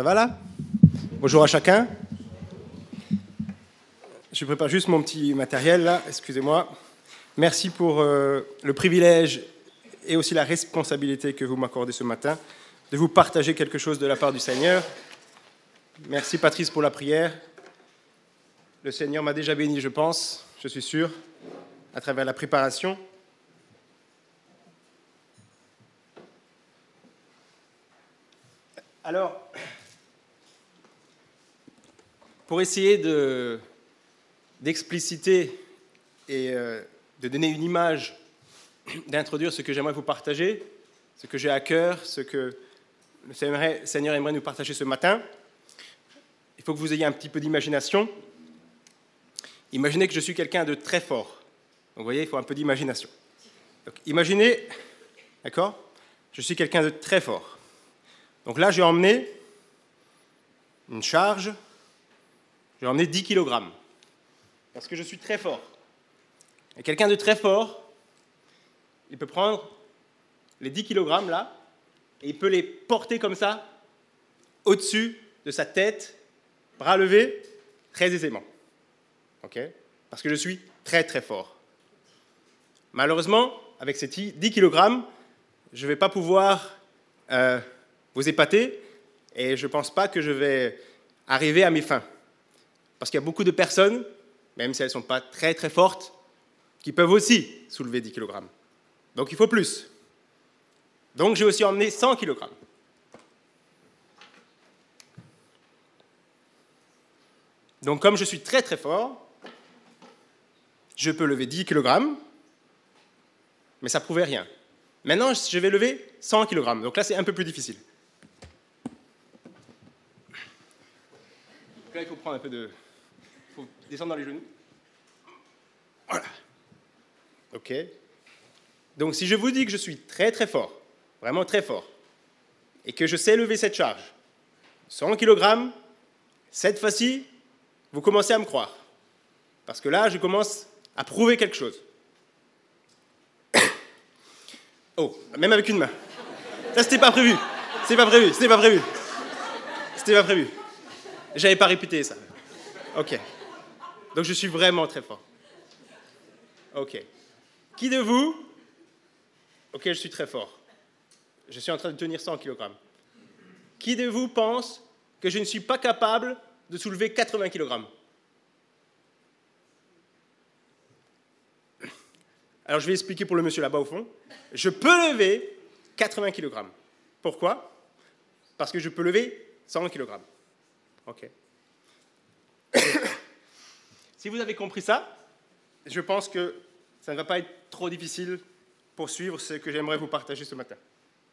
Ça va là? Bonjour à chacun. Je prépare juste mon petit matériel là, excusez-moi. Merci pour le privilège et aussi la responsabilité que vous m'accordez ce matin de vous partager quelque chose de la part du Seigneur. Merci Patrice pour la prière. Le Seigneur m'a déjà béni, je pense, je suis sûr, à travers la préparation. Alors, pour essayer d'expliciter et de donner une image, d'introduire ce que j'aimerais vous partager, ce que j'ai à cœur, ce que le Seigneur aimerait nous partager ce matin, il faut que vous ayez un petit peu d'imagination. Imaginez que je suis quelqu'un de très fort. Donc, vous voyez, il faut un peu d'imagination. Donc, imaginez, d'accord, je suis quelqu'un de très fort. Donc là, j'ai emmené une charge, j'ai emmené 10 kg, parce que je suis très fort. Et quelqu'un de très fort, il peut prendre les 10 kg là, et il peut les porter comme ça, au-dessus de sa tête, bras levés, très aisément. Okay, parce que je suis très très fort. Malheureusement, avec ces 10 kg, je ne vais pas pouvoir vous épater et je ne pense pas que je vais arriver à mes fins. Parce qu'il y a beaucoup de personnes, même si elles ne sont pas très très fortes, qui peuvent aussi soulever 10 kg. Donc il faut plus. Donc j'ai aussi emmené 100 kg. Donc comme je suis très très fort, je peux lever 10 kg, mais ça ne prouvait rien. Maintenant, je vais lever 100 kg. Donc là, c'est un peu plus difficile. Donc là, il faut prendre un peu de... Il faut descendre dans les genoux. Voilà. OK. Donc si je vous dis que je suis très très fort, vraiment très fort, et que je sais lever cette charge, 100 kg, cette fois-ci, vous commencez à me croire. Parce que là, je commence à prouver quelque chose. Oh, même avec une main. Ça, c'était pas prévu. C'était pas prévu. C'était pas prévu. J'avais pas répété ça. OK. Donc, je suis vraiment très fort. OK. Qui de vous... OK, je suis très fort. Je suis en train de tenir 100 kg. Qui de vous pense que je ne suis pas capable de soulever 80 kg? Alors, je vais expliquer pour le monsieur là-bas au fond. Je peux lever 80 kg. Pourquoi? Parce que je peux lever 100 kg. OK. Si vous avez compris ça, je pense que ça ne va pas être trop difficile pour suivre ce que j'aimerais vous partager ce matin.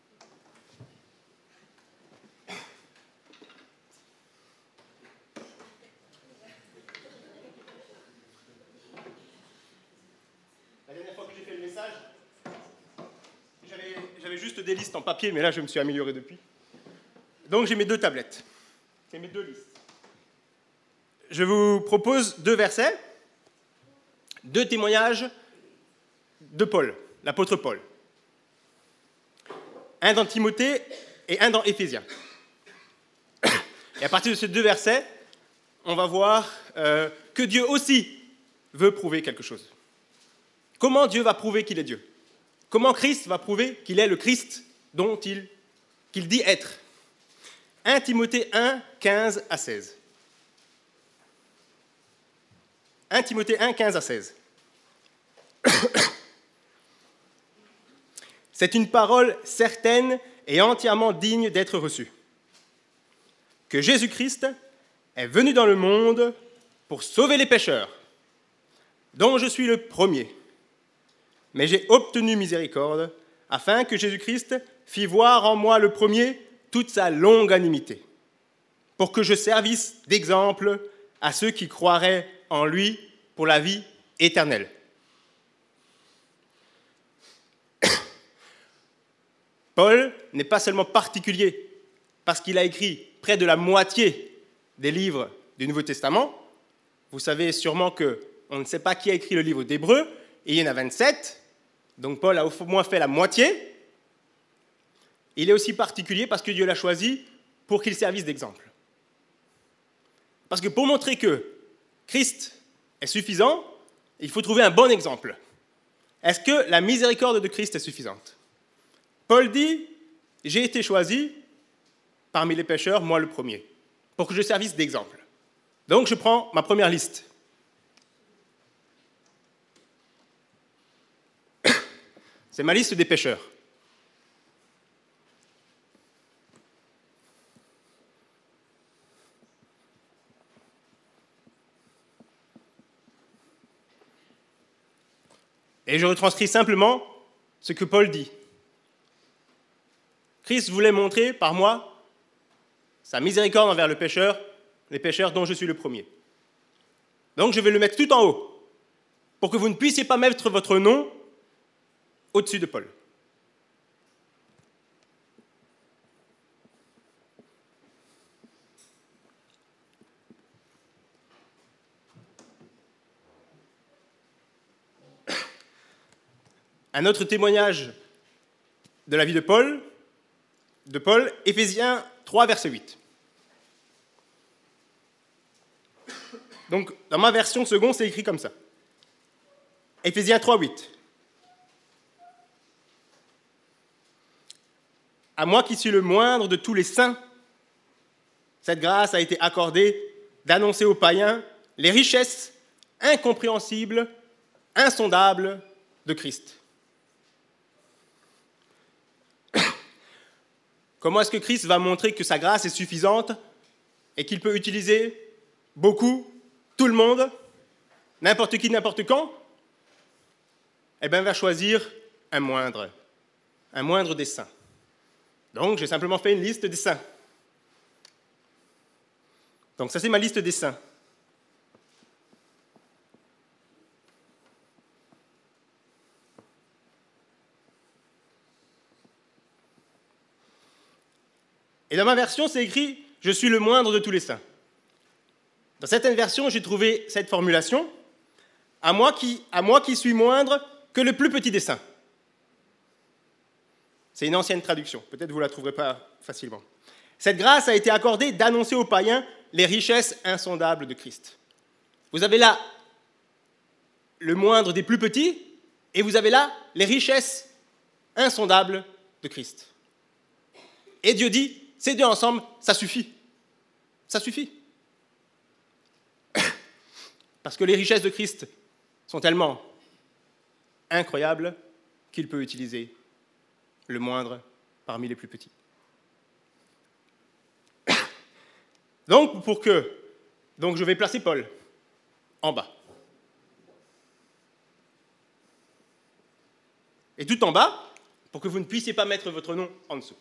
J'avais juste des listes en papier, mais là, je me suis amélioré depuis. Donc, j'ai mes 2 tablettes. C'est mes 2 listes. Je vous propose 2 versets, 2 témoignages de Paul, l'apôtre Paul. Un dans Timothée et un dans Éphésiens. Et à partir de ces 2 versets, on va voir que Dieu aussi veut prouver quelque chose. Comment Dieu va prouver qu'il est Dieu? Comment Christ va prouver qu'il est le Christ qu'il dit être? 1 Timothée 1, 15 à 16. 1 Timothée 1, 15 à 16. C'est une parole certaine et entièrement digne d'être reçue. Que Jésus-Christ est venu dans le monde pour sauver les pécheurs, dont je suis le premier. Mais j'ai obtenu miséricorde, afin que Jésus-Christ fît voir en moi le premier toute sa longanimité, pour que je servisse d'exemple à ceux qui croiraient en lui pour la vie éternelle. Paul n'est pas seulement particulier parce qu'il a écrit près de la moitié des livres du Nouveau Testament. Vous savez sûrement qu'on ne sait pas qui a écrit le livre d'Hébreux, et il y en a 27. Donc Paul a au moins fait la moitié. Il est aussi particulier parce que Dieu l'a choisi pour qu'ils servissent d'exemple. Parce que pour montrer que Christ est suffisant, il faut trouver un bon exemple. Est-ce que la miséricorde de Christ est suffisante? Paul dit, j'ai été choisi parmi les pécheurs, moi le premier, pour que je servisse d'exemple. Donc je prends ma première liste. C'est ma liste des pécheurs. Et je retranscris simplement ce que Paul dit. Christ voulait montrer par moi sa miséricorde envers les pécheurs dont je suis le premier. Donc je vais le mettre tout en haut, pour que vous ne puissiez pas mettre votre nom au-dessus de Paul. Un autre témoignage de la vie de Paul, Éphésiens 3, verset 8. Donc, dans ma version seconde, c'est écrit comme ça. Éphésiens 3, 8. À moi qui suis le moindre de tous les saints, cette grâce a été accordée d'annoncer aux païens les richesses incompréhensibles, insondables de Christ. Comment est-ce que Christ va montrer que sa grâce est suffisante et qu'il peut utiliser beaucoup, tout le monde, n'importe qui, n'importe quand? Eh bien, il va choisir un moindre des saints. Donc, j'ai simplement fait une liste des saints. Donc, ça, c'est ma liste des saints. Et dans ma version, c'est écrit « Je suis le moindre de tous les saints ». Dans certaines versions, j'ai trouvé cette formulation « À moi qui suis moindre que le plus petit des saints ». C'est une ancienne traduction, peut-être vous ne la trouverez pas facilement. Cette grâce a été accordée d'annoncer aux païens les richesses insondables de Christ. Vous avez là le moindre des plus petits, et vous avez là les richesses insondables de Christ. Et Dieu dit, ces deux ensemble, ça suffit. Ça suffit. Parce que les richesses de Christ sont tellement incroyables qu'il peut utiliser le moindre parmi les plus petits. Donc je vais placer Paul en bas. Et tout en bas, pour que vous ne puissiez pas mettre votre nom en dessous.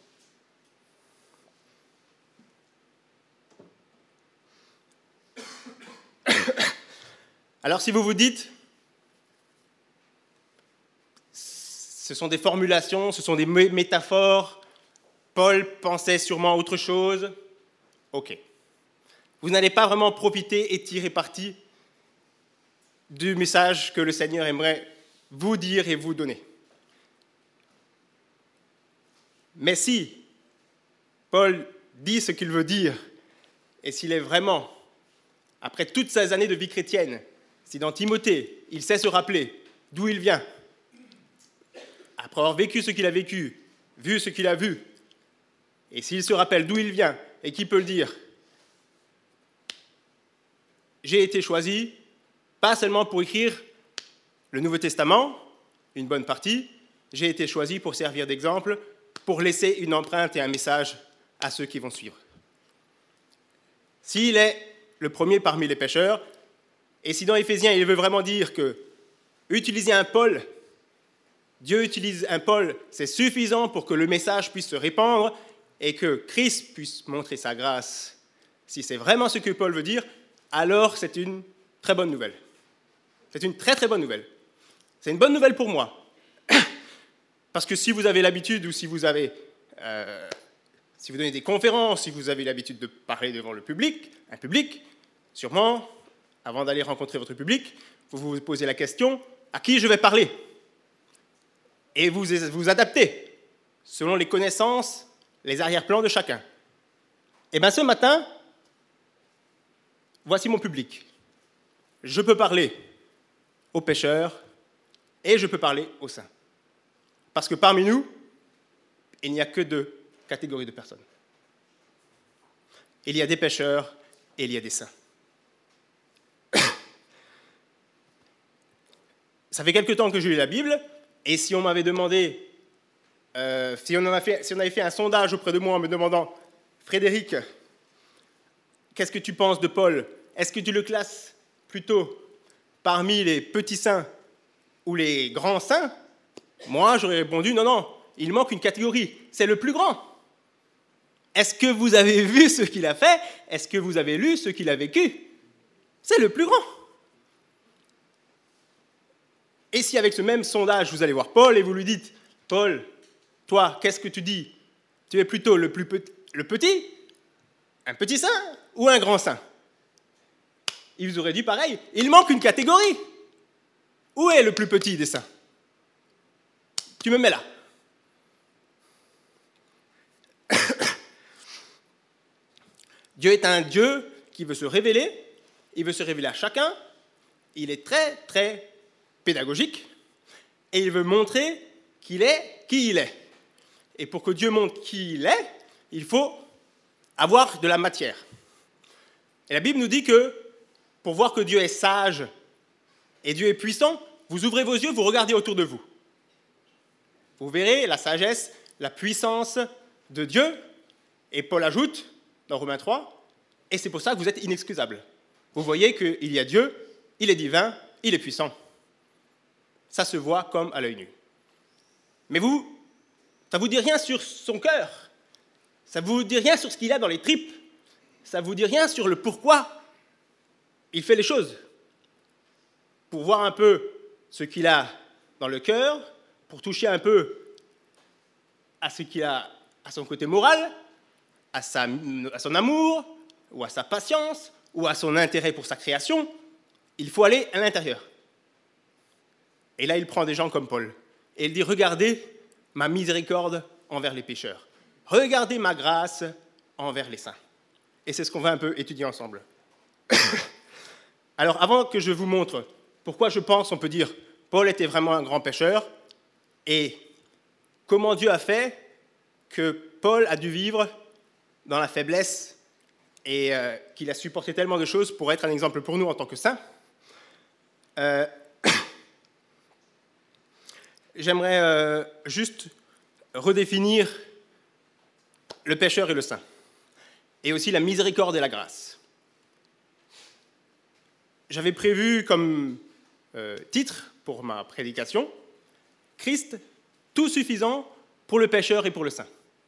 Alors si vous vous dites, ce sont des formulations, ce sont des métaphores, Paul pensait sûrement à autre chose, ok. Vous n'allez pas vraiment profiter et tirer parti du message que le Seigneur aimerait vous dire et vous donner. Mais si Paul dit ce qu'il veut dire, et s'il est vraiment, après toutes ces années de vie chrétienne, si dans Timothée, il sait se rappeler d'où il vient, après avoir vécu ce qu'il a vécu, vu ce qu'il a vu, et s'il se rappelle d'où il vient, et qu'il peut le dire, j'ai été choisi, pas seulement pour écrire le Nouveau Testament, une bonne partie, j'ai été choisi pour servir d'exemple, pour laisser une empreinte et un message à ceux qui vont suivre. S'il est le premier parmi les pécheurs, et si dans Éphésiens, il veut vraiment dire que utiliser un Paul, Dieu utilise un Paul, c'est suffisant pour que le message puisse se répandre et que Christ puisse montrer sa grâce. Si c'est vraiment ce que Paul veut dire, alors c'est une très bonne nouvelle. C'est une très très bonne nouvelle. C'est une bonne nouvelle pour moi. Parce que si vous avez l'habitude ou si vous donnez des conférences, si vous avez l'habitude de parler devant le public, un public, sûrement, avant d'aller rencontrer votre public, vous vous posez la question, à qui je vais parler? Et vous adaptez selon les connaissances, les arrière-plans de chacun. Eh bien, ce matin, voici mon public. Je peux parler aux pécheurs et je peux parler aux saints. Parce que parmi nous, il n'y a que deux catégories de personnes. Il y a des pécheurs et il y a des saints. Ça fait quelque temps que je lis la Bible, et si on m'avait demandé, si on avait fait un sondage auprès de moi en me demandant « Frédéric, qu'est-ce que tu penses de Paul? Est-ce que tu le classes plutôt parmi les petits saints ou les grands saints ?» Moi, j'aurais répondu « Non, non, il manque une catégorie, c'est le plus grand. » Est-ce que vous avez vu ce qu'il a fait? Est-ce que vous avez lu ce qu'il a vécu? C'est le plus grand. Et si avec ce même sondage, vous allez voir Paul et vous lui dites « Paul, toi, qu'est-ce que tu dis? Tu es plutôt le petit, un petit saint ou un grand saint ?» Il vous aurait dit pareil, il manque une catégorie. Où est le plus petit des saints? Tu me mets là. Dieu est un Dieu qui veut se révéler, il veut se révéler à chacun, il est très, très pédagogique, et il veut montrer qu'il est qui il est. Et pour que Dieu montre qui il est, il faut avoir de la matière. Et la Bible nous dit que pour voir que Dieu est sage et Dieu est puissant, vous ouvrez vos yeux, vous regardez autour de vous. Vous verrez la sagesse, la puissance de Dieu. Et Paul ajoute, dans Romains 3, et c'est pour ça que vous êtes inexcusables. Vous voyez qu'il y a Dieu, il est divin, il est puissant. Ça se voit comme à l'œil nu. Mais vous, ça ne vous dit rien sur son cœur. Ça ne vous dit rien sur ce qu'il a dans les tripes. Ça ne vous dit rien sur le pourquoi il fait les choses. Pour voir un peu ce qu'il a dans le cœur, pour toucher un peu à ce qu'il a à son côté moral, à son amour, ou à sa patience, ou à son intérêt pour sa création, il faut aller à l'intérieur. Et là, il prend des gens comme Paul. Et il dit, regardez ma miséricorde envers les pécheurs. Regardez ma grâce envers les saints. Et c'est ce qu'on va un peu étudier ensemble. Alors, avant que je vous montre pourquoi je pense, on peut dire, Paul était vraiment un grand pécheur, et comment Dieu a fait que Paul a dû vivre dans la faiblesse et qu'il a supporté tellement de choses pour être un exemple pour nous en tant que saints. J'aimerais juste redéfinir le pécheur et le saint, et aussi la miséricorde et la grâce. J'avais prévu comme titre pour ma prédication, Christ, tout suffisant pour le pécheur et pour le saint.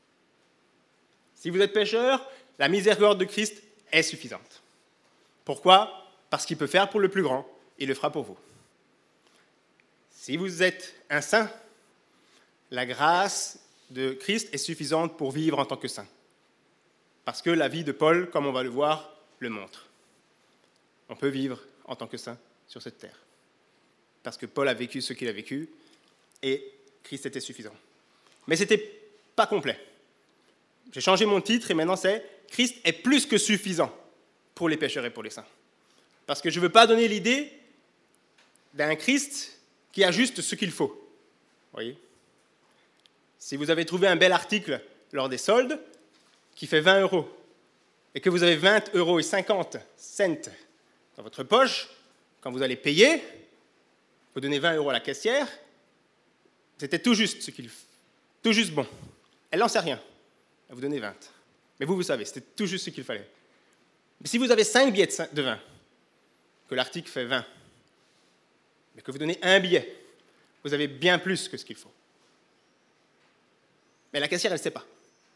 Si vous êtes pécheur, la miséricorde de Christ est suffisante. Pourquoi? Parce qu'il peut faire pour le plus grand, il le fera pour vous. Si vous êtes un saint, la grâce de Christ est suffisante pour vivre en tant que saint. Parce que la vie de Paul, comme on va le voir, le montre. On peut vivre en tant que saint sur cette terre. Parce que Paul a vécu ce qu'il a vécu, et Christ était suffisant. Mais ce n'était pas complet. J'ai changé mon titre, et maintenant c'est « Christ est plus que suffisant pour les pécheurs et pour les saints ». Parce que je ne veux pas donner l'idée d'un Christ qui a juste ce qu'il faut. Voyez ? Si vous avez trouvé un bel article lors des soldes qui fait 20 € et que vous avez 20,50 € dans votre poche, quand vous allez payer, vous donnez 20 € à la caissière, c'était tout juste tout juste bon. Elle n'en sait rien. Elle vous donnait 20. Mais vous savez, c'était tout juste ce qu'il fallait. Mais si vous avez 5 billets de 20, que l'article fait 20, mais que vous donnez un billet, vous avez bien plus que ce qu'il faut. Mais la caissière, elle ne sait pas.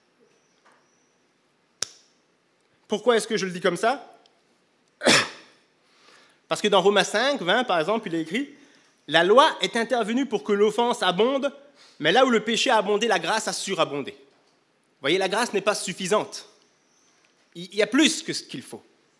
Pourquoi est-ce que je le dis comme ça? Parce que dans Romains 5, 20, par exemple, il est écrit « La loi est intervenue pour que l'offense abonde, mais là où le péché a abondé, la grâce a surabondé. » Vous voyez, la grâce n'est pas suffisante. Il y a plus que ce qu'il faut.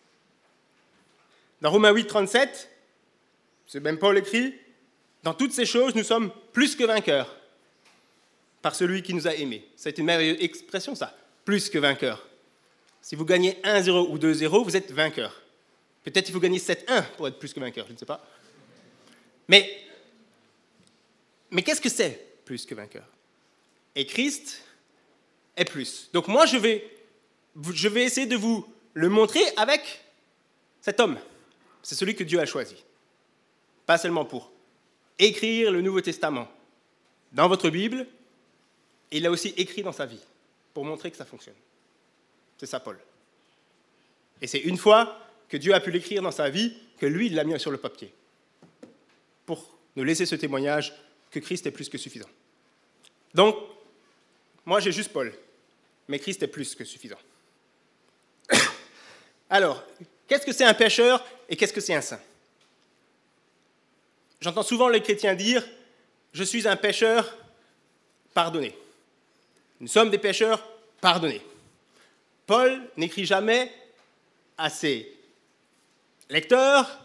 Dans Romains 8, 37, c'est même Paul écrit « Dans toutes ces choses, nous sommes plus que vainqueurs par celui qui nous a aimés. » C'est une merveilleuse expression, ça, « plus que vainqueurs ». Si vous gagnez 1-0 ou 2-0, vous êtes vainqueur. Peut-être qu'il faut gagner 7-1 pour être plus que vainqueur, je ne sais pas. Mais qu'est-ce que c'est plus que vainqueur? Et Christ est plus. Donc moi, je vais essayer de vous le montrer avec cet homme. C'est celui que Dieu a choisi. Pas seulement pour écrire le Nouveau Testament dans votre Bible, il l'a aussi écrit dans sa vie, pour montrer que ça fonctionne. C'est ça, Paul. Et c'est une fois que Dieu a pu l'écrire dans sa vie, que lui, il l'a mis sur le papier, pour nous laisser ce témoignage que Christ est plus que suffisant. Donc, moi, j'ai juste Paul, mais Christ est plus que suffisant. Alors, qu'est-ce que c'est un pécheur et qu'est-ce que c'est un saint? J'entends souvent les chrétiens dire « Je suis un pécheur pardonné ». Nous sommes des pécheurs pardonnés. Paul n'écrit jamais à ses lecteurs,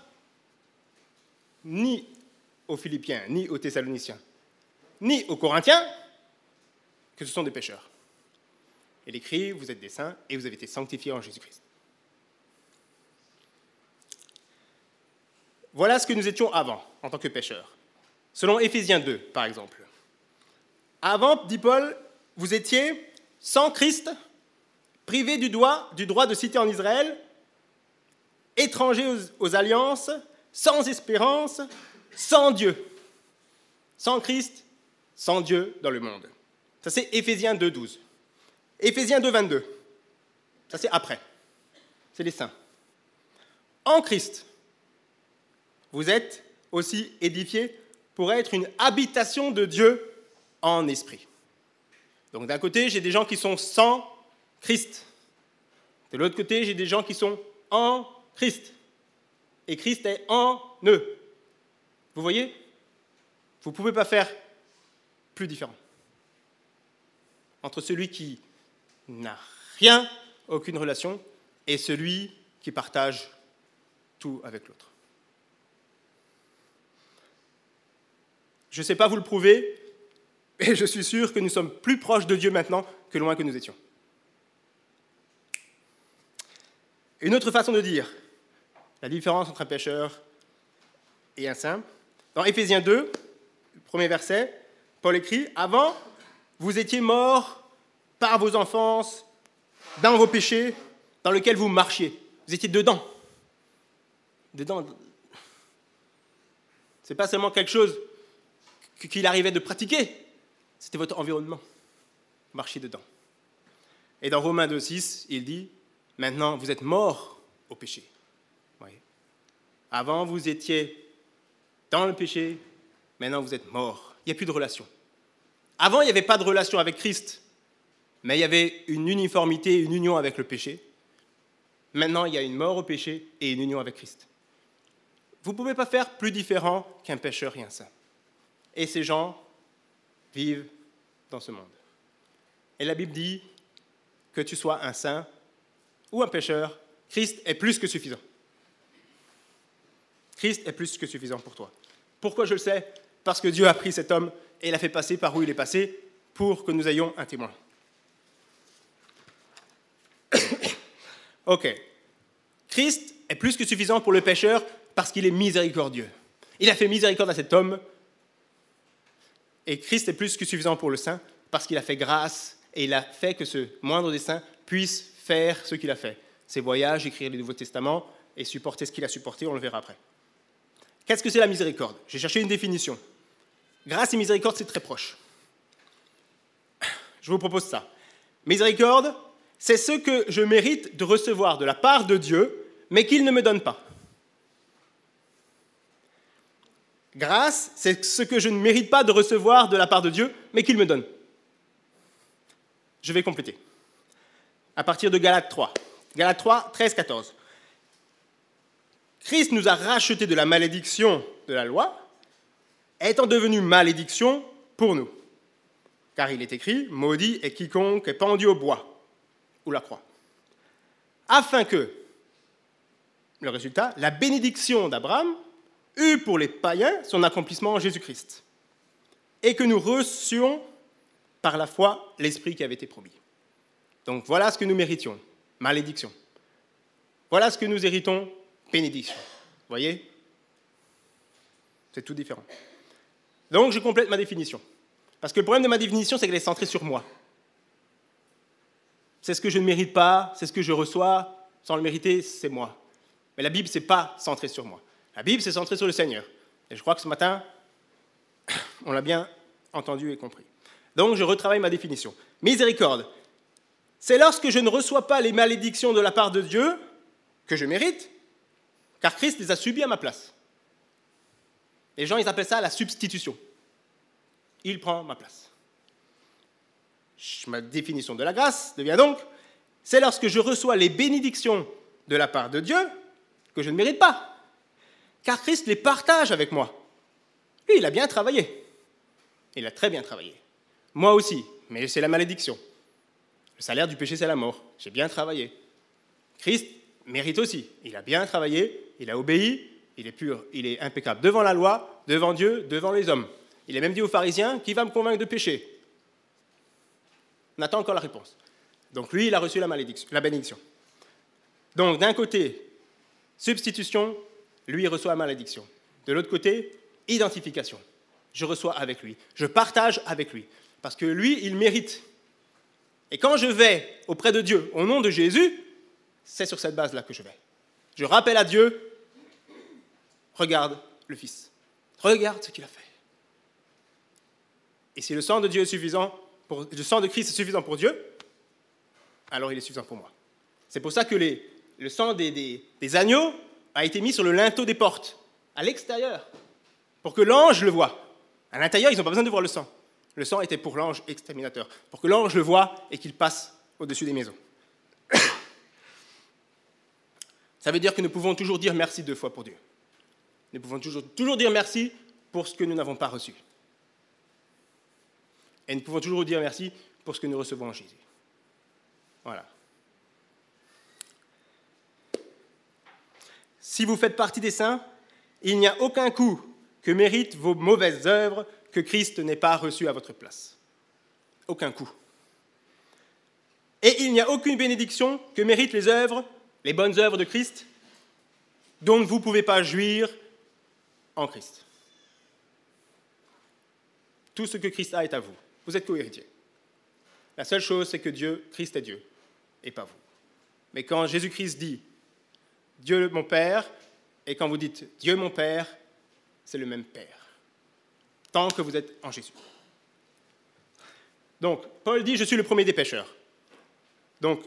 ni aux Philippiens, ni aux Thessaloniciens, ni aux Corinthiens, que ce sont des pécheurs. Il écrit, vous êtes des saints et vous avez été sanctifiés en Jésus-Christ. Voilà ce que nous étions avant, en tant que pécheurs. Selon Éphésiens 2, par exemple. Avant, dit Paul, vous étiez sans Christ, privés du droit de cité en Israël, étrangers aux alliances, sans espérance, sans Dieu. Sans Christ, sans Dieu dans le monde. Ça, c'est Éphésiens 2, 12. Éphésiens 2, 22. Ça, c'est après. C'est les saints. En Christ, vous êtes aussi édifiés pour être une habitation de Dieu en esprit. Donc d'un côté, j'ai des gens qui sont sans Christ. De l'autre côté, j'ai des gens qui sont en Christ. Et Christ est en eux. Vous voyez? Vous ne pouvez pas faire plus différent. Entre celui qui n'a rien, aucune relation, et celui qui partage tout avec l'autre. Je ne sais pas vous le prouver, mais je suis sûr que nous sommes plus proches de Dieu maintenant que loin que nous étions. Une autre façon de dire la différence entre un pécheur et un saint, dans Éphésiens 2, le premier verset, Paul écrit « Avant, vous étiez morts par vos enfances, dans vos péchés, dans lesquels vous marchiez. Vous étiez dedans. » Dedans. Ce n'est pas seulement quelque chose qu'il arrivait de pratiquer, c'était votre environnement. Marchez dedans. Et dans Romains 2,6, il dit « Maintenant, vous êtes morts au péché. » Avant, vous étiez dans le péché, maintenant, vous êtes morts. Il n'y a plus de relation. Avant, il n'y avait pas de relation avec Christ, mais il y avait une uniformité, une union avec le péché. Maintenant, il y a une mort au péché et une union avec Christ. Vous ne pouvez pas faire plus différent qu'un pécheur et un saint. Et ces gens vivent dans ce monde. Et la Bible dit que tu sois un saint ou un pécheur, Christ est plus que suffisant. Christ est plus que suffisant pour toi. Pourquoi je le sais? Parce que Dieu a pris cet homme et l'a fait passer par où il est passé pour que nous ayons un témoin. Ok. Christ est plus que suffisant pour le pécheur parce qu'il est miséricordieux. Il a fait miséricorde à cet homme. Et Christ est plus que suffisant pour le saint parce qu'il a fait grâce et il a fait que ce moindre des saints puisse faire ce qu'il a fait. Ses voyages, écrire le Nouveau Testament et supporter ce qu'il a supporté, on le verra après. Qu'est-ce que c'est la miséricorde? J'ai cherché une définition. Grâce et miséricorde, c'est très proche. Je vous propose ça. Miséricorde, c'est ce que je mérite de recevoir de la part de Dieu, mais qu'il ne me donne pas. Grâce, c'est ce que je ne mérite pas de recevoir de la part de Dieu, mais qu'il me donne. Je vais compléter. À partir de Galates 3. Galates 3, 13, 14. Christ nous a rachetés de la malédiction de la loi, étant devenu malédiction pour nous. Car il est écrit, maudit est quiconque est pendu au bois, ou la croix. Afin que, le résultat, la bénédiction d'Abraham eut pour les païens son accomplissement en Jésus-Christ, et que nous reçuions par la foi l'Esprit qui avait été promis. Donc voilà ce que nous méritions. malédiction. Voilà ce que nous héritons, bénédiction. Vous voyez? C'est tout différent. Donc, je complète ma définition. Parce que le problème de ma définition, c'est qu'elle est centrée sur moi. C'est ce que je ne mérite pas, c'est ce que je reçois, sans le mériter, c'est moi. Mais la Bible, ce n'est pas centré sur moi. La Bible, c'est centré sur le Seigneur. Et je crois que ce matin, on l'a bien entendu et compris. Donc, je retravaille ma définition. Miséricorde, c'est lorsque je ne reçois pas les malédictions de la part de Dieu que je mérite, car Christ les a subies à ma place. Les gens, ils appellent ça la substitution. Il prend ma place. Ma définition de la grâce devient donc, c'est lorsque je reçois les bénédictions de la part de Dieu que je ne mérite pas, car Christ les partage avec moi. Lui, il a bien travaillé. Il a très bien travaillé. Moi aussi, mais c'est la malédiction. Le salaire du péché, c'est la mort. J'ai bien travaillé. Christ mérite aussi. Il a bien travaillé, il a obéi, il est pur, il est impeccable devant la loi, devant Dieu, devant les hommes. Il est même dit aux pharisiens, qui va me convaincre de péché? On attend encore la réponse. Donc lui, il a reçu la bénédiction. Donc d'un côté, substitution, lui, il reçoit la malédiction. De l'autre côté, identification. Je reçois avec lui, je partage avec lui. Parce que lui, il mérite. Et quand je vais auprès de Dieu au nom de Jésus, c'est sur cette base-là que je vais. Je rappelle à Dieu, regarde le Fils, regarde ce qu'il a fait. Et si le sang de Dieu est suffisant, le sang de Christ est suffisant pour Dieu, alors il est suffisant pour moi. C'est pour ça que le sang des agneaux a été mis sur le linteau des portes, à l'extérieur, pour que l'ange le voie. À l'intérieur, ils n'ont pas besoin de voir le sang. Le sang était pour l'ange exterminateur, pour que l'ange le voie et qu'il passe au-dessus des maisons. Ça veut dire que nous pouvons toujours dire merci 2 fois pour Dieu. Nous pouvons toujours dire merci pour ce que nous n'avons pas reçu. Et nous pouvons toujours dire merci pour ce que nous recevons en Jésus. Voilà. Si vous faites partie des saints, il n'y a aucun coup que méritent vos mauvaises œuvres que Christ n'ait pas reçu à votre place. Aucun coup. Et il n'y a aucune bénédiction que méritent les œuvres, les bonnes œuvres de Christ, dont vous ne pouvez pas jouir en Christ. Tout ce que Christ a est à vous. Vous êtes co-héritiers. La seule chose, c'est que Christ est Dieu, et pas vous. Mais quand Jésus-Christ dit « Dieu mon Père », et quand vous dites « Dieu mon Père », c'est le même Père, tant que vous êtes en Jésus. Donc, Paul dit « Je suis le premier des pécheurs ». Donc,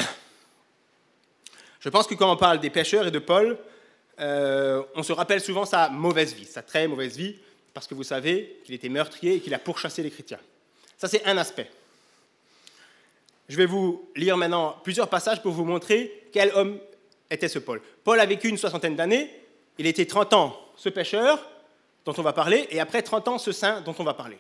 je pense que quand on parle des pécheurs et de Paul, on se rappelle souvent sa mauvaise vie, sa très mauvaise vie, parce que vous savez qu'il était meurtrier et qu'il a pourchassé les chrétiens. Ça, c'est un aspect. Je vais vous lire maintenant plusieurs passages pour vous montrer quel homme était ce Paul. Paul a vécu une 60aine d'années, il était 30 ans ce pécheur dont on va parler, et après 30 ans ce saint dont on va parler.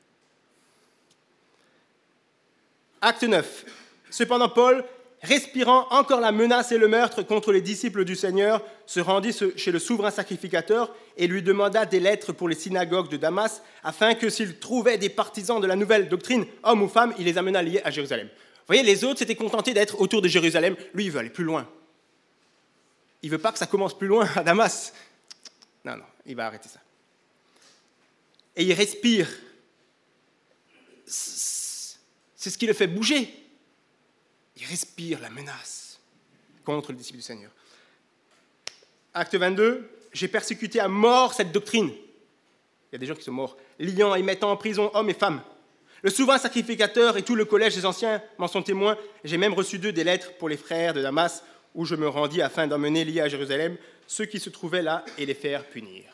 Acte 9. Cependant, Paul, respirant encore la menace et le meurtre contre les disciples du Seigneur, se rendit chez le souverain sacrificateur et lui demanda des lettres pour les synagogues de Damas, afin que s'il trouvait des partisans de la nouvelle doctrine, hommes ou femmes, il les amena liés à Jérusalem. Vous voyez, les autres s'étaient contentés d'être autour de Jérusalem. Lui, il veut aller plus loin. Il ne veut pas que ça commence plus loin à Damas. Non, il va arrêter ça. Et il respire. C'est ce qui le fait bouger. Il respire la menace contre le disciple du Seigneur. Acte 22, j'ai persécuté à mort cette doctrine. Il y a des gens qui sont morts, liant et mettant en prison hommes et femmes. Le souverain sacrificateur et tout le collège des anciens m'en sont témoins. J'ai même reçu d'eux des lettres pour les frères de Damas, où je me rendis afin d'emmener liés à Jérusalem ceux qui se trouvaient là et les faire punir.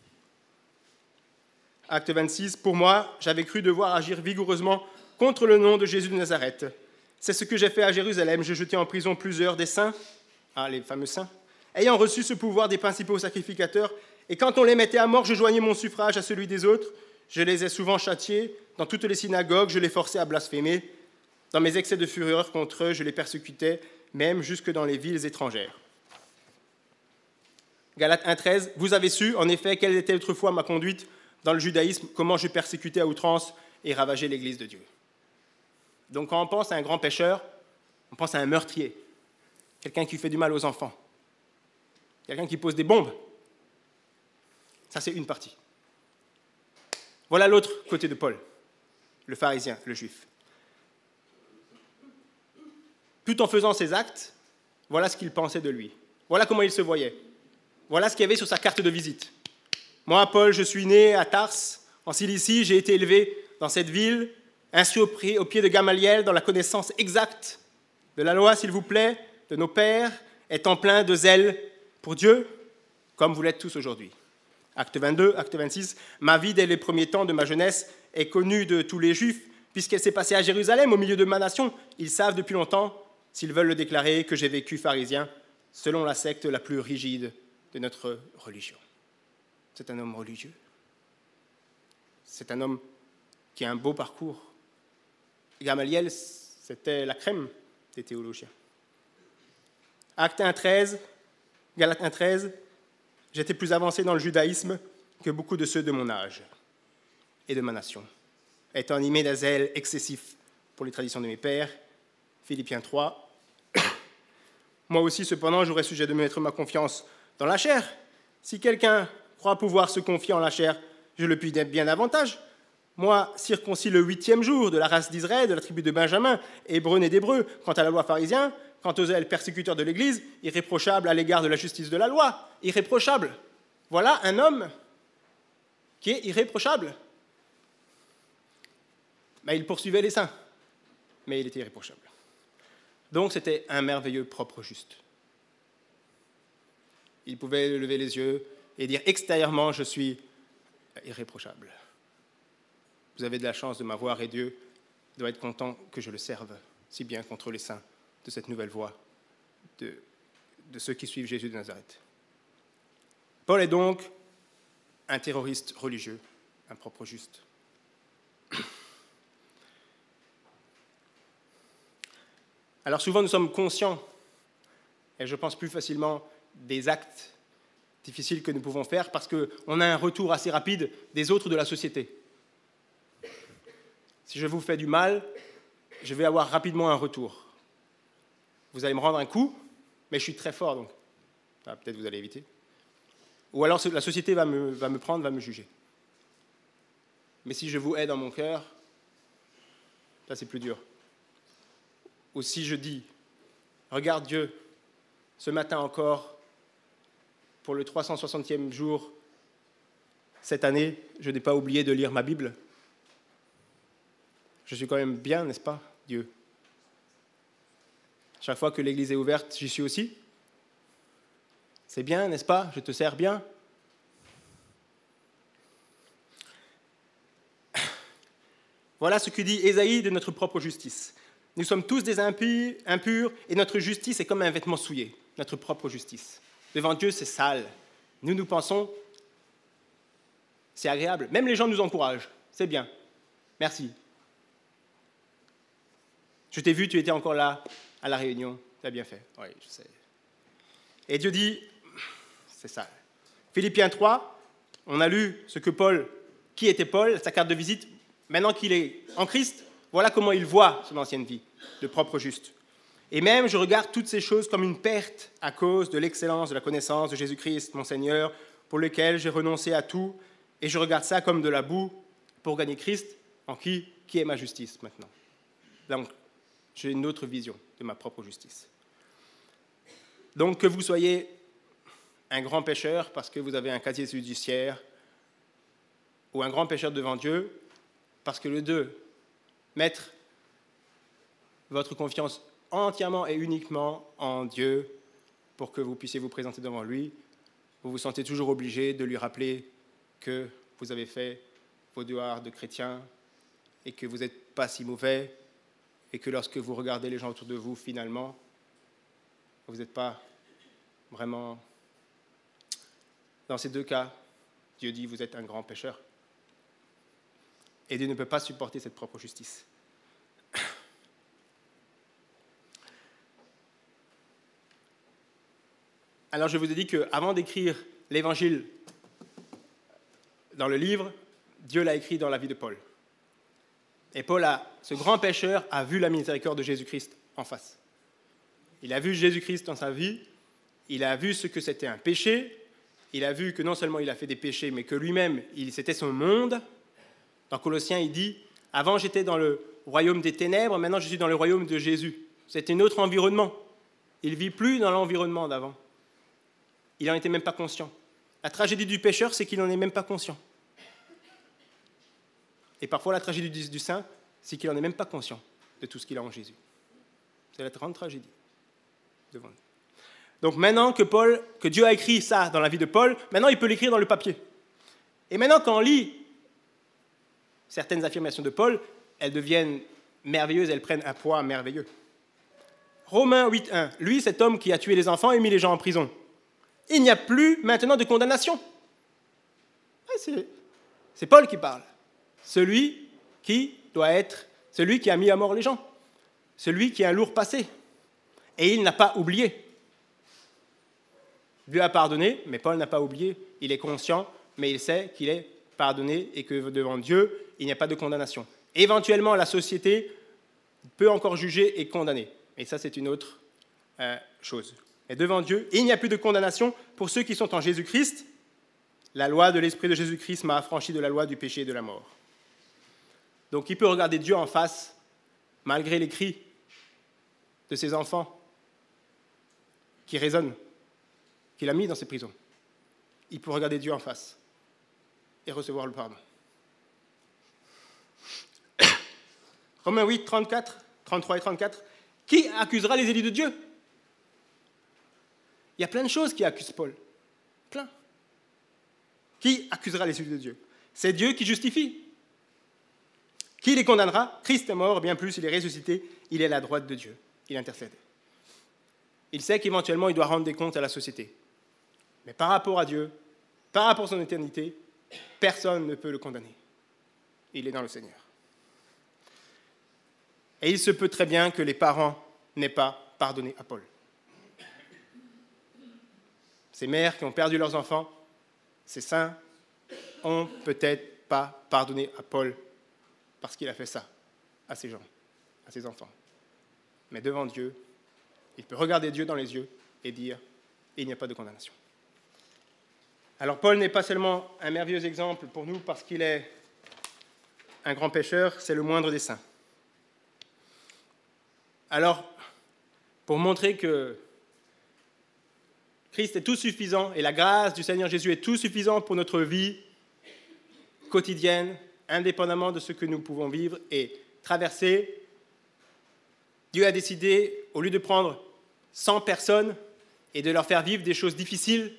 Acte 26, pour moi, j'avais cru devoir agir vigoureusement contre le nom de Jésus de Nazareth. C'est ce que j'ai fait à Jérusalem. J'ai jeté en prison plusieurs des saints, les fameux saints, ayant reçu ce pouvoir des principaux sacrificateurs. Et quand on les mettait à mort, je joignais mon suffrage à celui des autres. Je les ai souvent châtiés. Dans toutes les synagogues, je les forçais à blasphémer. Dans mes excès de fureur contre eux, je les persécutais, même jusque dans les villes étrangères. Galates 1,13, vous avez su, en effet, quelle était autrefois ma conduite dans le judaïsme, comment je persécutais à outrance et ravageais l'Église de Dieu. Donc quand on pense à un grand pécheur, on pense à un meurtrier. quelqu'un qui fait du mal aux enfants, quelqu'un qui pose des bombes. Ça, c'est une partie. Voilà l'autre côté de Paul, le pharisien, le juif. Tout en faisant ses actes, voilà ce qu'il pensait de lui. Voilà comment il se voyait. Voilà ce qu'il y avait sur sa carte de visite. Moi, Paul, je suis né à Tars, en Cilicie, j'ai été élevé dans cette ville, instruit au pied de Gamaliel, dans la connaissance exacte de la loi, s'il vous plaît, de nos pères, étant plein de zèle pour Dieu, comme vous l'êtes tous aujourd'hui. Acte 22, acte 26, ma vie dès les premiers temps de ma jeunesse est connue de tous les Juifs, puisqu'elle s'est passée à Jérusalem, au milieu de ma nation. Ils savent depuis longtemps, s'ils veulent le déclarer, que j'ai vécu pharisien, selon la secte la plus rigide de notre religion. C'est un homme religieux. C'est un homme qui a un beau parcours. Gamaliel, c'était la crème des théologiens. Acte 1.13, Galates 1.13, j'étais plus avancé dans le judaïsme que beaucoup de ceux de mon âge et de ma nation, étant animé d'un zèle excessif pour les traditions de mes pères. Philippiens 3. Moi aussi, cependant, j'aurais sujet de mettre ma confiance dans la chair. Si quelqu'un croit pouvoir se confier en la chair, je le puis bien davantage. Moi, circoncis le 8e jour de la race d'Israël, de la tribu de Benjamin, hébreu né d'hébreu, quant à la loi pharisien, quant aux zèles persécuteurs de l'Église, irréprochable à l'égard de la justice de la loi. Irréprochable. Voilà un homme qui est irréprochable. Mais il poursuivait les saints, mais il était irréprochable. Donc c'était un merveilleux propre juste. Il pouvait lever les yeux et dire extérieurement, je suis irréprochable. Vous avez de la chance de m'avoir et Dieu doit être content que je le serve si bien contre les saints de cette nouvelle voie de ceux qui suivent Jésus de Nazareth. Paul est donc un terroriste religieux, un propre juste. Alors souvent nous sommes conscients, et je pense plus facilement, des actes difficiles que nous pouvons faire parce qu'on a un retour assez rapide des autres de la société. Si je vous fais du mal, je vais avoir rapidement un retour. Vous allez me rendre un coup, mais je suis très fort, donc peut-être vous allez éviter. Ou alors la société va me prendre, va me juger. Mais si je vous hais dans mon cœur, ça c'est plus dur. Ou si je dis, regarde Dieu, ce matin encore, pour le 360e jour, cette année, je n'ai pas oublié de lire ma Bible. Je suis quand même bien, n'est-ce pas, Dieu? Chaque fois que l'église est ouverte, j'y suis aussi. C'est bien, n'est-ce pas? Je te sers bien. Voilà ce que dit Ésaïe de notre propre justice. Nous sommes tous des impurs et notre justice est comme un vêtement souillé, notre propre justice. Devant Dieu, c'est sale. Nous pensons, c'est agréable. Même les gens nous encouragent. C'est bien. Merci. Je t'ai vu, tu étais encore là à la réunion. Tu as bien fait. Oui, je sais. Et Dieu dit, c'est sale. Philippiens 3, on a lu ce que Paul, qui était Paul, sa carte de visite. Maintenant qu'il est en Christ, voilà comment il voit son ancienne vie, de propre juste. Et même, je regarde toutes ces choses comme une perte à cause de l'excellence de la connaissance de Jésus-Christ, mon Seigneur, pour lequel j'ai renoncé à tout, et je regarde ça comme de la boue pour gagner Christ, en qui est ma justice maintenant. Donc, j'ai une autre vision de ma propre justice. Donc, que vous soyez un grand pécheur parce que vous avez un casier judiciaire, ou un grand pécheur devant Dieu, parce que les deux, mettre votre confiance entièrement et uniquement en Dieu pour que vous puissiez vous présenter devant lui, vous vous sentez toujours obligé de lui rappeler que vous avez fait vos devoirs de chrétien et que vous n'êtes pas si mauvais et que lorsque vous regardez les gens autour de vous, finalement, vous n'êtes pas vraiment... Dans ces deux cas, Dieu dit, vous êtes un grand pécheur. Et Dieu ne peut pas supporter cette propre justice. Alors je vous ai dit qu'avant d'écrire l'évangile dans le livre, Dieu l'a écrit dans la vie de Paul. Et Paul, ce grand pécheur, a vu la miséricorde de Jésus-Christ en face. Il a vu Jésus-Christ dans sa vie, il a vu ce que c'était un péché, il a vu que non seulement il a fait des péchés, mais que lui-même, c'était son monde. Dans Colossiens, il dit « Avant, j'étais dans le royaume des ténèbres, maintenant je suis dans le royaume de Jésus. » C'était un autre environnement. Il ne vit plus dans l'environnement d'avant. Il n'en était même pas conscient. La tragédie du pécheur, c'est qu'il n'en est même pas conscient. Et parfois, la tragédie du saint, c'est qu'il n'en est même pas conscient de tout ce qu'il a en Jésus. C'est la grande tragédie devant nous. Donc maintenant que Dieu a écrit ça dans la vie de Paul, maintenant il peut l'écrire dans le papier. Et maintenant, quand on lit certaines affirmations de Paul, elles deviennent merveilleuses, elles prennent un poids merveilleux. Romains 8.1, lui, cet homme qui a tué les enfants et mis les gens en prison. Il n'y a plus maintenant de condamnation. C'est Paul qui parle. Celui qui doit être, celui qui a mis à mort les gens. Celui qui a un lourd passé. Et il n'a pas oublié. Dieu a pardonné, mais Paul n'a pas oublié. Il est conscient, mais il sait qu'il est pardonné et que devant Dieu, il n'y a pas de condamnation. Éventuellement, la société peut encore juger et condamner. Et ça, c'est une autre chose. Et devant Dieu, il n'y a plus de condamnation pour ceux qui sont en Jésus-Christ. La loi de l'Esprit de Jésus-Christ m'a affranchi de la loi du péché et de la mort. Donc il peut regarder Dieu en face, malgré les cris de ses enfants qui résonnent, qu'il a mis dans ses prisons. Il peut regarder Dieu en face et recevoir le pardon. Romains 8, 33 et 34. Qui accusera les élus de Dieu? Il y a plein de choses qui accusent Paul. Plein. Qui accusera les élus de Dieu? C'est Dieu qui justifie. Qui les condamnera? Christ est mort, bien plus, il est ressuscité, il est à la droite de Dieu. Il intercède. Il sait qu'éventuellement, il doit rendre des comptes à la société. Mais par rapport à Dieu, par rapport à son éternité, personne ne peut le condamner. Il est dans le Seigneur. Et il se peut très bien que les parents n'aient pas pardonné à Paul. Ces mères qui ont perdu leurs enfants, ces saints, ont peut-être pas pardonné à Paul parce qu'il a fait ça à ces gens, à ses enfants. Mais devant Dieu, il peut regarder Dieu dans les yeux et dire « il n'y a pas de condamnation ». Alors Paul n'est pas seulement un merveilleux exemple pour nous parce qu'il est un grand pécheur, c'est le moindre des saints. Alors, pour montrer que Christ est tout suffisant et la grâce du Seigneur Jésus est tout suffisant pour notre vie quotidienne, indépendamment de ce que nous pouvons vivre et traverser, Dieu a décidé, au lieu de prendre 100 personnes et de leur faire vivre des choses difficiles,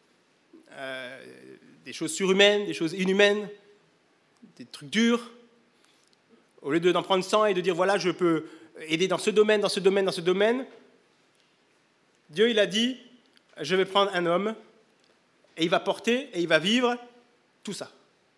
des choses surhumaines, des choses inhumaines, des trucs durs, au lieu d'en prendre 100 et de dire voilà, je peux aider dans ce domaine, dans ce domaine, dans ce domaine, Dieu il a dit je vais prendre un homme et il va porter et il va vivre tout ça.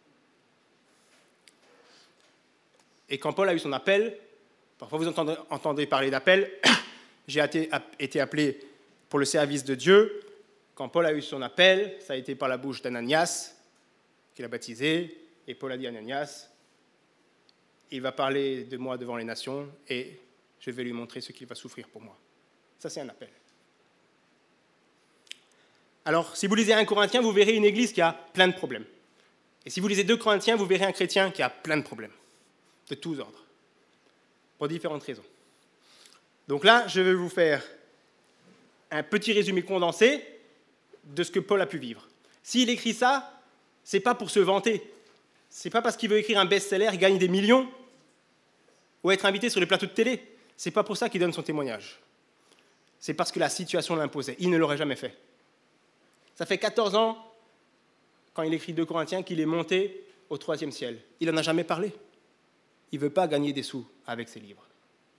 Et quand Paul a eu son appel, parfois vous entendez parler d'appel, j'ai été appelé pour le service de Dieu. Quand Paul a eu son appel, ça a été par la bouche d'Ananias, qu'il a baptisé, et Paul a dit à Ananias, il va parler de moi devant les nations, et je vais lui montrer ce qu'il va souffrir pour moi. Ça, c'est un appel. Alors, si vous lisez 1 Corinthiens, vous verrez une église qui a plein de problèmes. Et si vous lisez 2 Corinthiens, vous verrez un chrétien qui a plein de problèmes, de tous ordres, pour différentes raisons. Donc là, je vais vous faire un petit résumé condensé de ce que Paul a pu vivre. S'il écrit ça, ce n'est pas pour se vanter. Ce n'est pas parce qu'il veut écrire un best-seller, gagner des millions, ou être invité sur les plateaux de télé. Ce n'est pas pour ça qu'il donne son témoignage. C'est parce que la situation l'imposait. Il ne l'aurait jamais fait. Ça fait 14 ans, quand il écrit 2 Corinthiens, qu'il est monté au 3e ciel. Il n'en a jamais parlé. Il ne veut pas gagner des sous avec ses livres.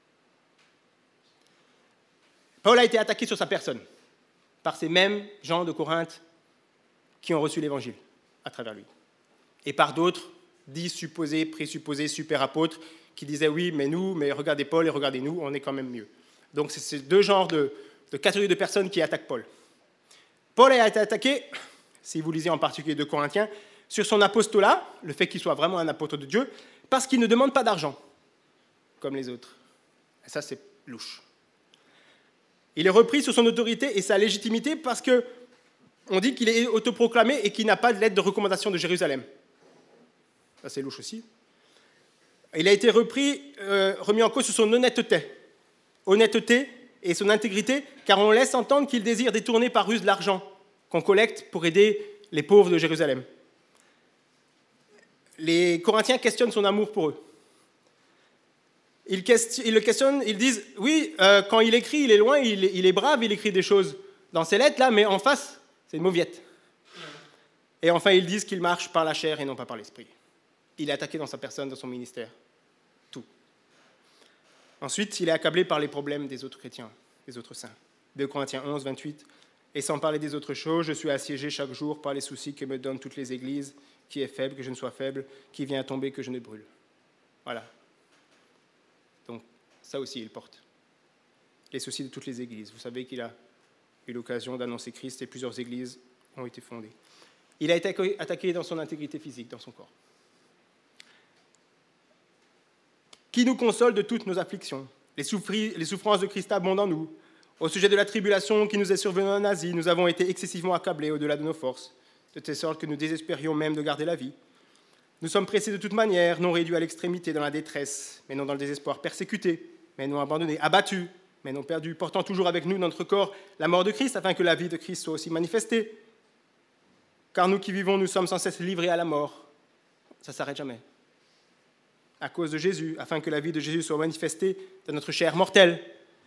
Paul a été attaqué sur sa personne par ces mêmes gens de Corinthe qui ont reçu l'Évangile à travers lui. Et par d'autres, dits supposés, présupposés, super apôtres, qui disaient oui, mais nous, mais regardez Paul et regardez nous, on est quand même mieux. Donc c'est ces deux genres de catégories de personnes qui attaquent Paul. Paul a été attaqué, si vous lisez en particulier 2 Corinthiens, sur son apostolat, le fait qu'il soit vraiment un apôtre de Dieu, parce qu'il ne demande pas d'argent, comme les autres. Et ça, c'est louche. Il est repris sur son autorité et sa légitimité parce qu'on dit qu'il est autoproclamé et qu'il n'a pas de lettre de recommandation de Jérusalem. Ça, c'est louche aussi. Il a été remis en cause sur son honnêteté et son intégrité, car on laisse entendre qu'il désire détourner par ruse l'argent qu'on collecte pour aider les pauvres de Jérusalem. Les Corinthiens questionnent son amour pour eux. Ils le questionnent, ils disent, oui, quand il écrit, il est loin, il est brave, il écrit des choses dans ses lettres, là, mais en face, c'est une mauviette. Et enfin, ils disent qu'il marche par la chair et non pas par l'esprit. Il est attaqué dans sa personne, dans son ministère. Tout. Ensuite, il est accablé par les problèmes des autres chrétiens, des autres saints. 2 Corinthiens 11, 28. Et sans parler des autres choses, je suis assiégé chaque jour par les soucis que me donnent toutes les églises. Qui est faible, que je ne sois faible, qui vient à tomber, que je ne brûle. Voilà. Donc, ça aussi, il porte. Les soucis de toutes les églises. Vous savez qu'il a eu l'occasion d'annoncer Christ et plusieurs églises ont été fondées. Il a été attaqué dans son intégrité physique, dans son corps. Qui nous console de toutes nos afflictions. Les souffrances de Christ abondent en nous. Au sujet de la tribulation qui nous est survenue en Asie, nous avons été excessivement accablés au-delà de nos forces, de telle sorte que nous désespérions même de garder la vie. Nous sommes pressés de toute manière, non réduits à l'extrémité dans la détresse, mais non dans le désespoir, persécutés, mais non abandonnés, abattus, mais non perdus, portant toujours avec nous notre corps la mort de Christ, afin que la vie de Christ soit aussi manifestée. Car nous qui vivons, nous sommes sans cesse livrés à la mort. Ça ne s'arrête jamais. À cause de Jésus, afin que la vie de Jésus soit manifestée dans notre chair mortelle.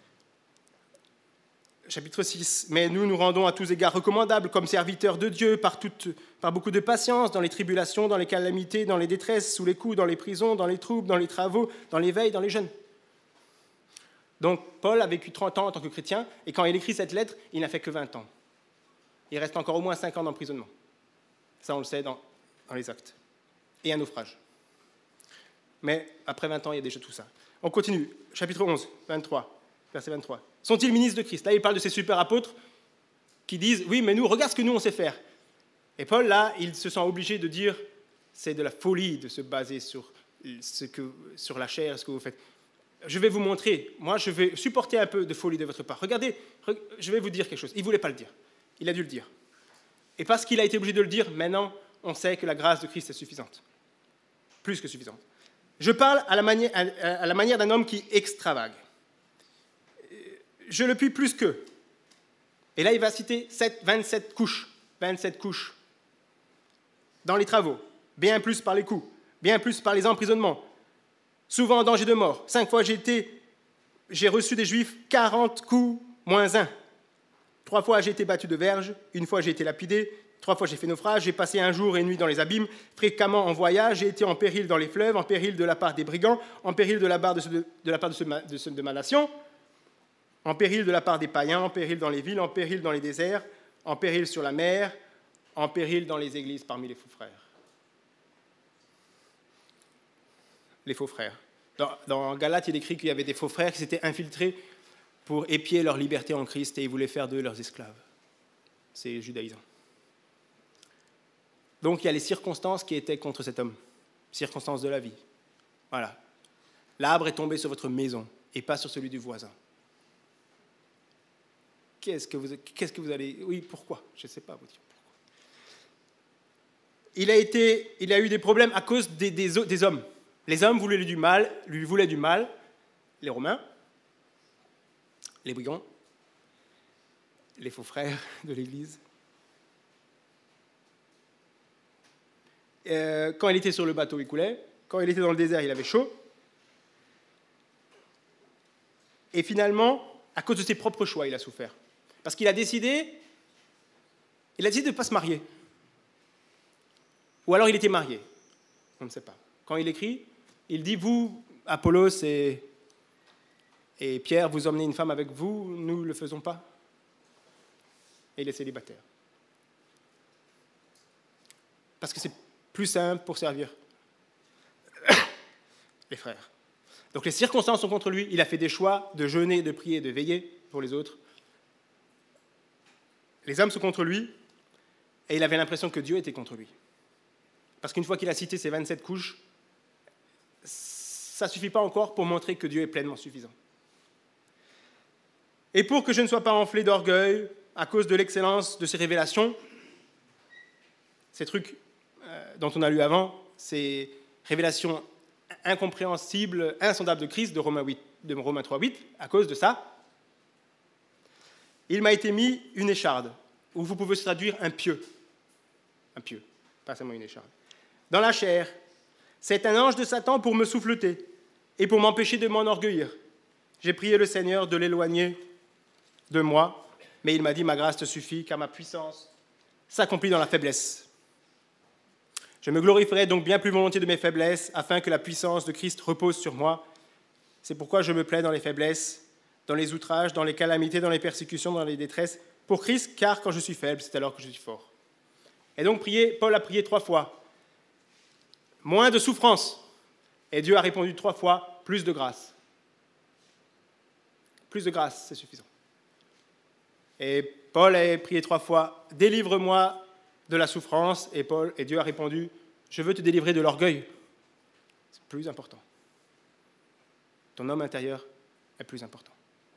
Chapitre 6. Mais nous nous rendons à tous égards recommandables comme serviteurs de Dieu par beaucoup de patience, dans les tribulations, dans les calamités, dans les détresses, sous les coups, dans les prisons, dans les troubles, dans les travaux, dans les veilles, dans les jeûnes. Donc Paul a vécu 30 ans en tant que chrétien, et quand il écrit cette lettre, il n'a fait que 20 ans. Il reste encore au moins 5 ans d'emprisonnement. Ça, on le sait dans les Actes. Et un naufrage. Mais après 20 ans, il y a déjà tout ça. On continue. Chapitre 11, 23, verset 23. Sont-ils ministres de Christ? Là, il parle de ces super apôtres qui disent, oui, mais nous, regarde ce que nous, on sait faire. Et Paul, là, il se sent obligé de dire, c'est de la folie de se baser sur la chair, ce que vous faites. Je vais vous montrer. Moi, je vais supporter un peu de folie de votre part. Regardez, je vais vous dire quelque chose. Il ne voulait pas le dire. Il a dû le dire. Et parce qu'il a été obligé de le dire, maintenant, on sait que la grâce de Christ est suffisante. Plus que suffisante. Je parle à la manière d'un homme qui extravague. Je le puis plus qu'eux. Et là, il va citer 27 couches. 27 couches. Dans les travaux. Bien plus par les coups. Bien plus par les emprisonnements. Souvent en danger de mort. 5 fois j'ai reçu des Juifs 40 coups moins 1. 3 fois j'ai été battu de verge. 1 fois j'ai été lapidé. 3 fois j'ai fait naufrage. J'ai passé un jour et une nuit dans les abîmes. Fréquemment en voyage. J'ai été en péril dans les fleuves. En péril de la part des brigands. En péril de la part de ceux de ma nation. En péril de la part des païens, en péril dans les villes, en péril dans les déserts, en péril sur la mer, en péril dans les églises parmi les faux frères. Les faux frères. Dans Galates, il est écrit qu'il y avait des faux frères qui s'étaient infiltrés pour épier leur liberté en Christ et ils voulaient faire d'eux leurs esclaves. C'est judaïsant. Donc il y a les circonstances qui étaient contre cet homme. Circonstances de la vie. Voilà. L'arbre est tombé sur votre maison et pas sur celui du voisin. Qu'est-ce que vous allez... Oui, pourquoi? Je ne sais pas vous dire pourquoi. Il a eu des problèmes à cause des hommes. Les hommes lui voulaient du mal, les Romains, les brigands, les faux frères de l'Église. Quand il était sur le bateau, il coulait. Quand il était dans le désert, il avait chaud. Et finalement, à cause de ses propres choix, il a souffert. Parce qu'il a décidé de ne pas se marier. Ou alors il était marié. On ne sait pas. Quand il écrit, il dit, vous, Apollos et Pierre, vous emmenez une femme avec vous, nous ne le faisons pas. Et il est célibataire. Parce que c'est plus simple pour servir les frères. Donc les circonstances sont contre lui. Il a fait des choix de jeûner, de prier, de veiller pour les autres. Les hommes sont contre lui, et il avait l'impression que Dieu était contre lui. Parce qu'une fois qu'il a cité ces 27 couches, ça ne suffit pas encore pour montrer que Dieu est pleinement suffisant. Et pour que je ne sois pas enflé d'orgueil à cause de l'excellence de ces révélations, ces trucs dont on a lu avant, ces révélations incompréhensibles, insondables de Christ, de Romains 3:8, à cause de ça, il m'a été mis une écharde, ou vous pouvez se traduire un pieu, pas seulement une écharde, dans la chair. C'est un ange de Satan pour me souffleter et pour m'empêcher de m'enorgueillir. J'ai prié le Seigneur de l'éloigner de moi, mais il m'a dit, ma grâce te suffit, car ma puissance s'accomplit dans la faiblesse. Je me glorifierai donc bien plus volontiers de mes faiblesses, afin que la puissance de Christ repose sur moi. C'est pourquoi je me plais dans les faiblesses, dans les outrages, dans les calamités, dans les persécutions, dans les détresses, pour Christ, car quand je suis faible, c'est alors que je suis fort. Et donc Paul a prié 3 fois. Moins de souffrance. Et Dieu a répondu 3 fois, plus de grâce. Plus de grâce, c'est suffisant. Et Paul a prié 3 fois, délivre-moi de la souffrance, et Dieu a répondu, je veux te délivrer de l'orgueil. C'est plus important. Ton homme intérieur est plus important.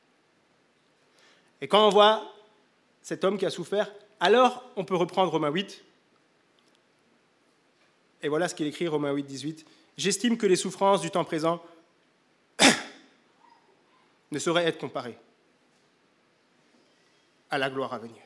Et quand on voit cet homme qui a souffert, alors on peut reprendre Romains 8. Et voilà ce qu'il écrit, Romains 8, 18. J'estime que les souffrances du temps présent ne sauraient être comparées à la gloire à venir.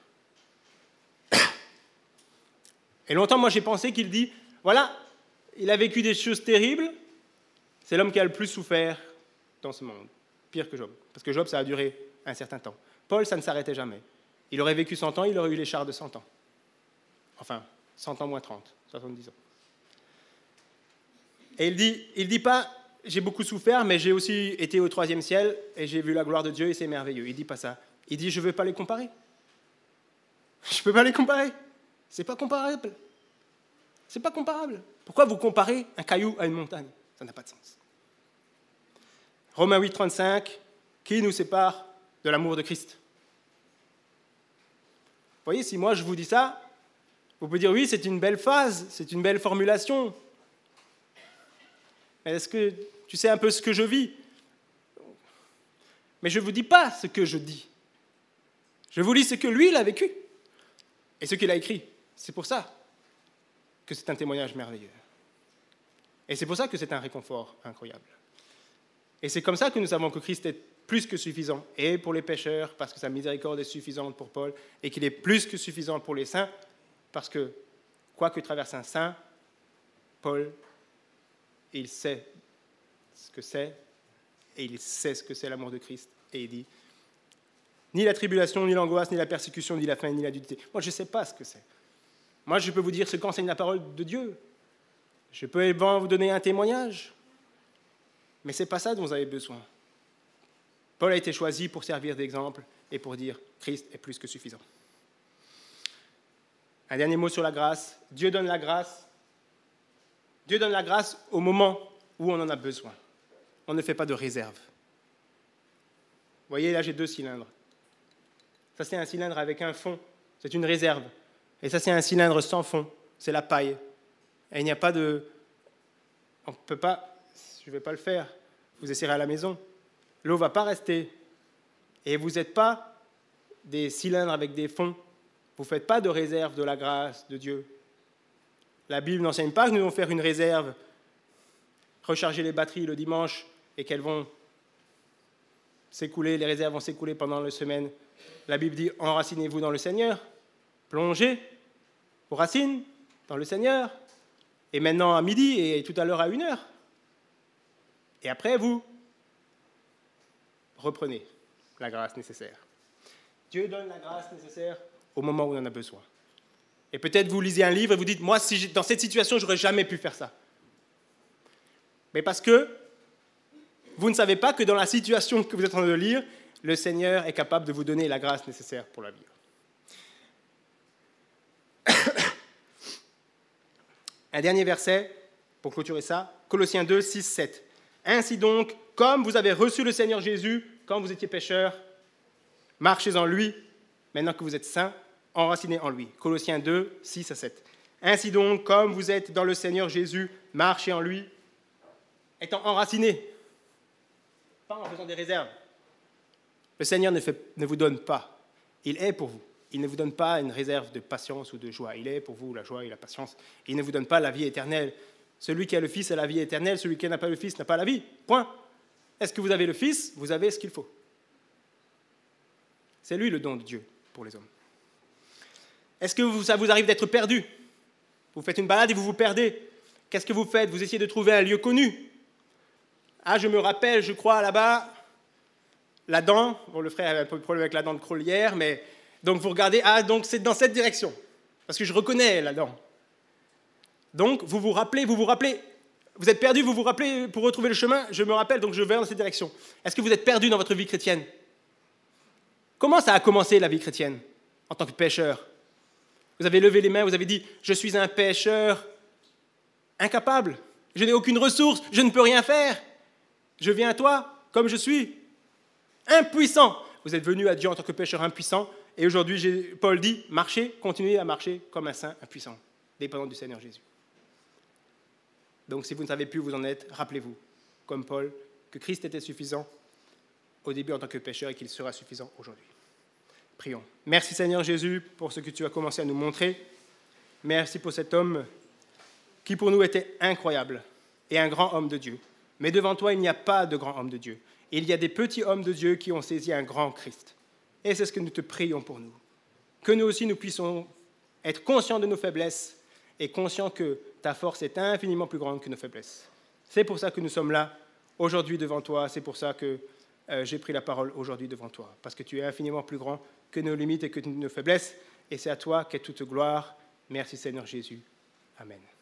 Et longtemps, moi, j'ai pensé qu'il dit, voilà, il a vécu des choses terribles, c'est l'homme qui a le plus souffert dans ce monde, pire que Job. Parce que Job, ça a duré un certain temps. Paul, ça ne s'arrêtait jamais. Il aurait vécu 100 ans, il aurait eu l'écharde de 100 ans. Enfin, 100 ans moins 30, 70 ans. Et il dit pas, j'ai beaucoup souffert, mais j'ai aussi été au 3e ciel, et j'ai vu la gloire de Dieu, et c'est merveilleux. Il dit pas ça. Il dit, je ne veux pas les comparer. Je ne peux pas les comparer. C'est pas comparable. C'est pas comparable. Pourquoi vous comparez un caillou à une montagne? Ça n'a pas de sens. Romains 8, 35, qui nous sépare de l'amour de Christ? Vous voyez, si moi je vous dis ça, vous pouvez dire oui, c'est une belle phrase, c'est une belle formulation. Mais est-ce que tu sais un peu ce que je vis? Mais je ne vous dis pas ce que je dis. Je vous lis ce que lui, il a vécu et ce qu'il a écrit. C'est pour ça que c'est un témoignage merveilleux. Et c'est pour ça que c'est un réconfort incroyable. Et c'est comme ça que nous savons que Christ est plus que suffisant, et pour les pécheurs, parce que sa miséricorde est suffisante pour Paul, et qu'il est plus que suffisant pour les saints, parce que, quoi que traverse un saint, Paul, il sait ce que c'est, et il sait ce que c'est l'amour de Christ, et il dit, ni la tribulation, ni l'angoisse, ni la persécution, ni la faim, ni la nudité. Moi, je ne sais pas ce que c'est. Moi, je peux vous dire ce qu'enseigne la parole de Dieu. Je peux vous donner un témoignage. Mais ce n'est pas ça dont vous avez besoin. Paul a été choisi pour servir d'exemple et pour dire « Christ est plus que suffisant ». Un dernier mot sur la grâce. Dieu donne la grâce. Dieu donne la grâce au moment où on en a besoin. On ne fait pas de réserve. Vous voyez, là, j'ai 2 cylindres. Ça, c'est un cylindre avec un fond. C'est une réserve. Et ça, c'est un cylindre sans fond. C'est la paille. Et il n'y a pas de... On ne peut pas... Je ne vais pas le faire. Vous essayerez à la maison. L'eau ne va pas rester. Et vous n'êtes pas des cylindres avec des fonds. Vous ne faites pas de réserve de la grâce de Dieu. La Bible n'enseigne pas que nous devons faire une réserve, recharger les batteries le dimanche et qu'elles vont s'écouler, les réserves vont s'écouler pendant la semaine. La Bible dit « enracinez-vous dans le Seigneur ». Plongez vos racines dans le Seigneur. Et maintenant à midi et tout à l'heure à 1h. Et après, vous reprenez la grâce nécessaire. Dieu donne la grâce nécessaire au moment où on en a besoin. Et peut-être vous lisez un livre et vous dites, moi, si dans cette situation, je n'aurais jamais pu faire ça. Mais parce que vous ne savez pas que dans la situation que vous êtes en train de lire, le Seigneur est capable de vous donner la grâce nécessaire pour la vivre. Un dernier verset pour clôturer ça, Colossiens 2, 6, 7. Ainsi donc, comme vous avez reçu le Seigneur Jésus quand vous étiez pécheurs, marchez en lui, maintenant que vous êtes saints, enracinés en lui. Colossiens 2, 6 à 7. Ainsi donc, comme vous êtes dans le Seigneur Jésus, marchez en lui, étant enracinés, pas en faisant des réserves. Le Seigneur ne vous donne pas. Il est pour vous. Il ne vous donne pas une réserve de patience ou de joie. Il est pour vous la joie et la patience. Il ne vous donne pas la vie éternelle. Celui qui a le Fils a la vie éternelle. Celui qui n'a pas le Fils n'a pas la vie. Point. Est-ce que vous avez le Fils? Vous avez ce qu'il faut. C'est lui le don de Dieu pour les hommes. Est-ce que ça vous arrive d'être perdu? Vous faites une balade et vous vous perdez. Qu'est-ce que vous faites? Vous essayez de trouver un lieu connu. Ah, je me rappelle, je crois, là-bas, la dent. Bon, le frère avait un peu de problème avec la dent de Crolles hier, mais... Donc vous regardez, ah, donc c'est dans cette direction. Parce que je reconnais la dent. Donc vous vous rappelez. Vous êtes perdu, vous vous rappelez pour retrouver le chemin. Je me rappelle, donc je vais dans cette direction. Est-ce que vous êtes perdu dans votre vie chrétienne? Comment ça a commencé la vie chrétienne en tant que pécheur? Vous avez levé les mains, vous avez dit « Je suis un pécheur incapable, je n'ai aucune ressource, je ne peux rien faire. Je viens à toi comme je suis, impuissant. » Vous êtes venu à Dieu en tant que pécheur impuissant, et aujourd'hui, Paul dit « Marchez, continuez à marcher comme un saint impuissant, dépendant du Seigneur Jésus. » Donc si vous ne savez plus où vous en êtes, rappelez-vous, comme Paul, que Christ était suffisant au début en tant que pécheur et qu'il sera suffisant aujourd'hui. Prions. Merci Seigneur Jésus pour ce que tu as commencé à nous montrer. Merci pour cet homme qui pour nous était incroyable et un grand homme de Dieu. Mais devant toi, il n'y a pas de grand homme de Dieu. Il y a des petits hommes de Dieu qui ont saisi un grand Christ. Et c'est ce que nous te prions pour nous. Que nous aussi, nous puissions être conscients de nos faiblesses et conscients que ta force est infiniment plus grande que nos faiblesses. C'est pour ça que nous sommes là aujourd'hui devant toi. C'est pour ça que j'ai pris la parole aujourd'hui devant toi. Parce que tu es infiniment plus grand que nos limites et que nos faiblesses. Et c'est à toi qu'est toute gloire. Merci Seigneur Jésus. Amen.